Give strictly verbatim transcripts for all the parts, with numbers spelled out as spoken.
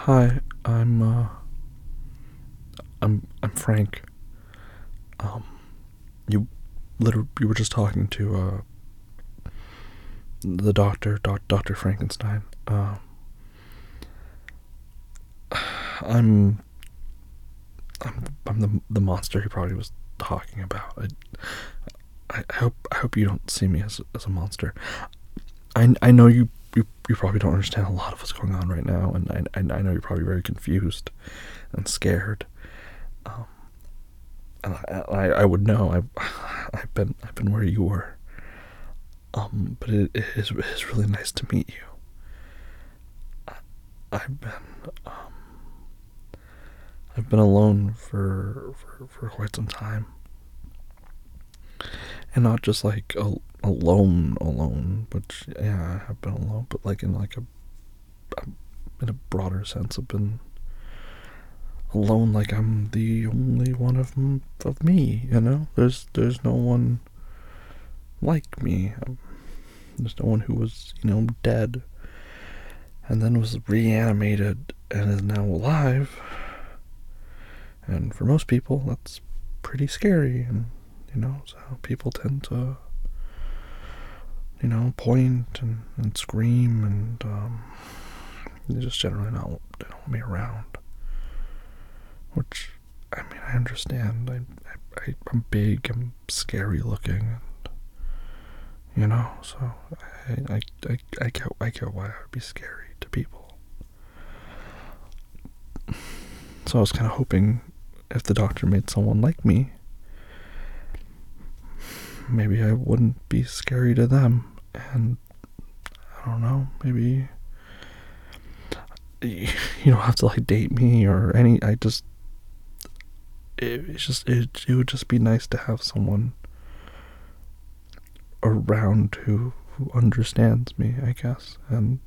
Hi, I'm uh I'm I'm Frank. Um you literally you were just talking to uh the doctor, doc, Doctor Frankenstein. Uh I'm I'm I'm the the monster he probably was talking about. I I, I hope I hope you don't see me as as a monster. I I know you you, you probably don't understand a lot of what's going on right now, and I I, I know you're probably very confused and scared. Um, and I, I I would know. I I've been I've been where you were. Um, but it, it is it is really nice to meet you. I, I've been um I've been alone for for for quite some time, and not just like a, alone alone, but yeah, I've been alone, but like in like a, a in a broader sense, I've been alone. Like I'm the only one of of me. You know, there's there's no one like me. I'm, there's no one who was you know dead and then was reanimated and is now alive. And for most people, that's pretty scary, and you know, so people tend to, you know, point and, and scream, and um, they just generally not they don't want me around. Which, I mean, I understand. I, I, I'm big, I'm scary looking, and you know, so I, I, I, I get, I get why I would be scary to people. So I was kind of hoping if the doctor made someone like me, maybe I wouldn't be scary to them. And I don't know, maybe you don't have to like date me or any. I just it, it's just it, it would just be nice to have someone around who who understands me, I guess, and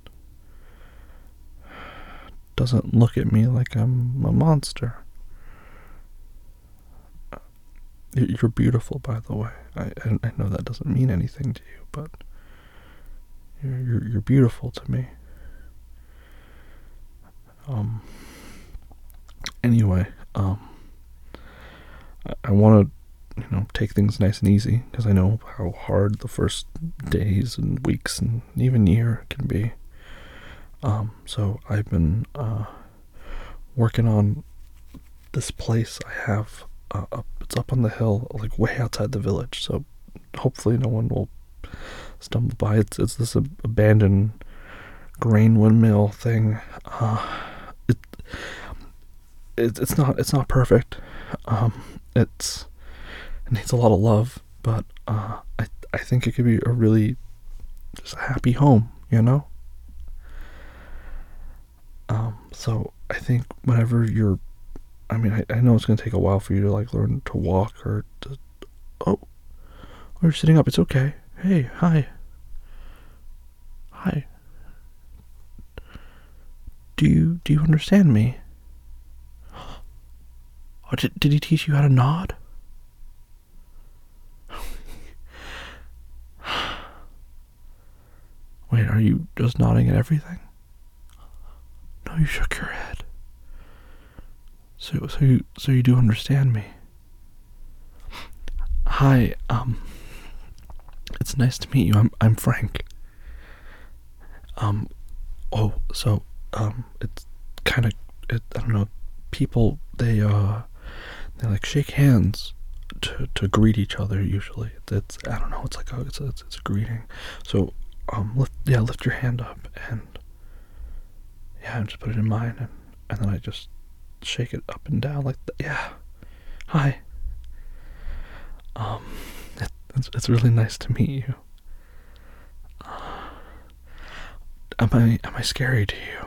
doesn't look at me like I'm a monster. You're beautiful, by the way. I I know that doesn't mean anything to you, but you're you're, you're beautiful to me. Um. Anyway, um, I, I want to, you know, take things nice and easy because I know how hard the first days and weeks and even year can be. Um. So I've been uh working on this place I have. Uh, up, it's up on the hill, like way outside the village. So hopefully no one will stumble by. It's it's this ab- abandoned grain windmill thing. Uh, it, it it's not it's not perfect. Um, it's it needs a lot of love, but uh, I I think it could be a really just a happy home. You know. Um, so I think whenever you're I mean, I, I know it's going to take a while for you to, like, learn to walk or to... Oh, oh, you're sitting up. It's okay. Hey, hi. Hi. Do you, do you understand me? Oh, did, did he teach you how to nod? Wait, are you just nodding at everything? No, you shook your head. So, so you, so you do understand me. Hi, um, it's nice to meet you. I'm, I'm Frank. Um, oh, so, um, it's kind of, it, I don't know, people, they, uh, they, like, shake hands to, to greet each other, usually. It's, I don't know, it's like a, it's a, it's a greeting. So, um, lift, yeah, lift your hand up, and, yeah, and just put it in mine, and, and then I just shake it up and down like that. Yeah, hi. Um, it, it's, it's really nice to meet you. Uh, am I, am I scary to you?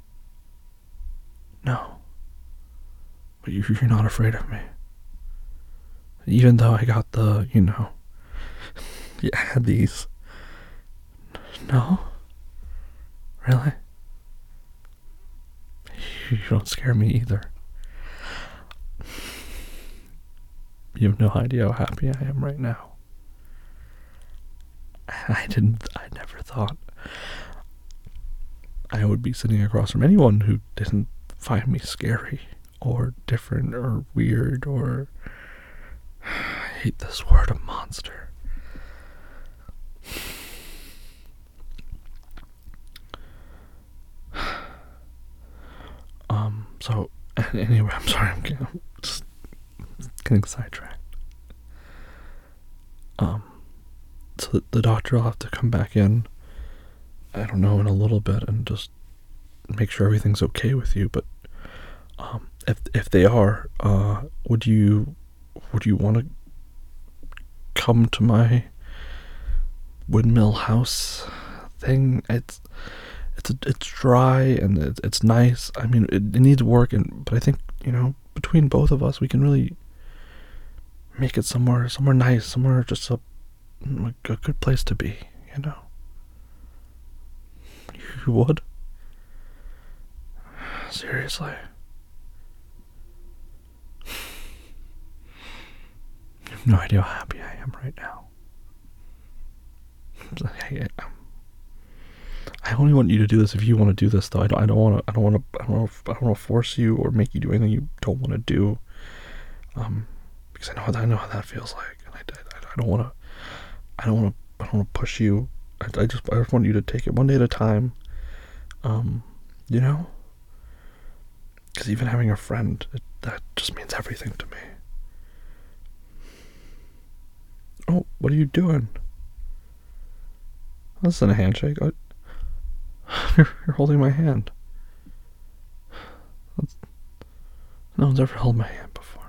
No. But you, you're not afraid of me. Even though I got the, you know, you had these. No? Really? You don't scare me either. You have no idea how happy I am right now. I didn't, I never thought I would be sitting across from anyone who didn't find me scary or different or weird or I hate this word, a monster. Um, so, anyway, I'm sorry, I'm, getting, I'm just getting sidetracked. Um, so the, the doctor will have to come back in, I don't know, in a little bit and just make sure everything's okay with you, but, um, if, if they are, uh, would you, would you want to come to my windmill house thing? It's, it's, it's dry and it's, it's nice. I mean, it, it needs work, and but I think, you know, between both of us, we can really make it somewhere, somewhere nice, somewhere just a, a good place to be, you know. You would? Seriously? You have no idea how happy I am right now. I, I only want you to do this if you want to do this, though. I don't. I don't want to. I don't want to. I don't want to. I don't want to force you or make you do anything you don't want to do. Um, because I know. I know how that feels like, and I, I, I don't want to. I don't want to. I don't want to push you. I, I just. I just want you to take it one day at a time. Um, you know. Because even having a friend, it, that just means everything to me. Oh, what are you doing? This isn't a handshake. I, you're, you're holding my hand. That's, no one's ever held my hand before.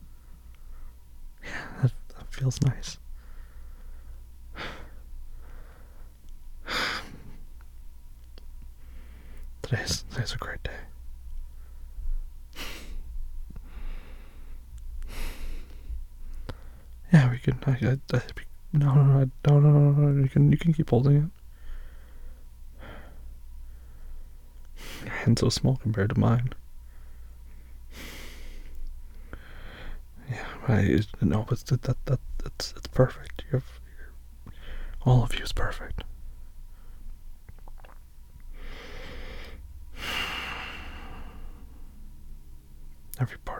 Yeah, that, that feels nice. Today's, today's a great day. Yeah, we can. I, I, I, no, no, no, no, no, no, no. You can, you can keep holding it. Your hand's so small compared to mine. Yeah, I no, but that that that it's it's perfect. You have, you're, all of you is perfect. Every part.